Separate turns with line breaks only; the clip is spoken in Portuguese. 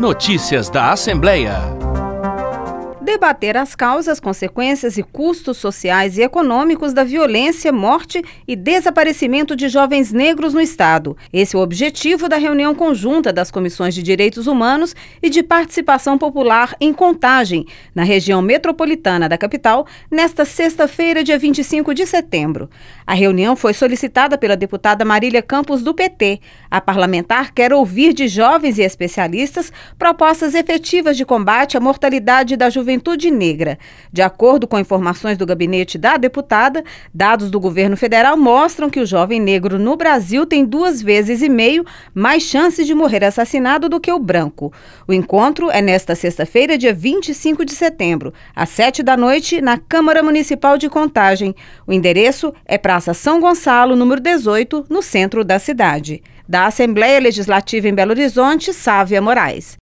Notícias da Assembleia.
Debater as causas, consequências e custos sociais e econômicos da violência, morte e desaparecimento de jovens negros no Estado. Esse é o objetivo da reunião conjunta das Comissões de Direitos Humanos e de Participação Popular em Contagem, na região metropolitana da capital, nesta sexta-feira, dia 25 de setembro. A reunião foi solicitada pela deputada Marília Campos, do PT. A parlamentar quer ouvir de jovens e especialistas propostas efetivas de combate à mortalidade da juventude negra. De acordo com informações do gabinete da deputada, dados do governo federal mostram que o jovem negro no Brasil tem 2,5 vezes mais chances de morrer assassinado do que o branco. O encontro é nesta sexta-feira, dia 25 de setembro, às 19h, na Câmara Municipal de Contagem. O endereço é Praça São Gonçalo, número 18, no centro da cidade. Da Assembleia Legislativa em Belo Horizonte, Sávia Moraes.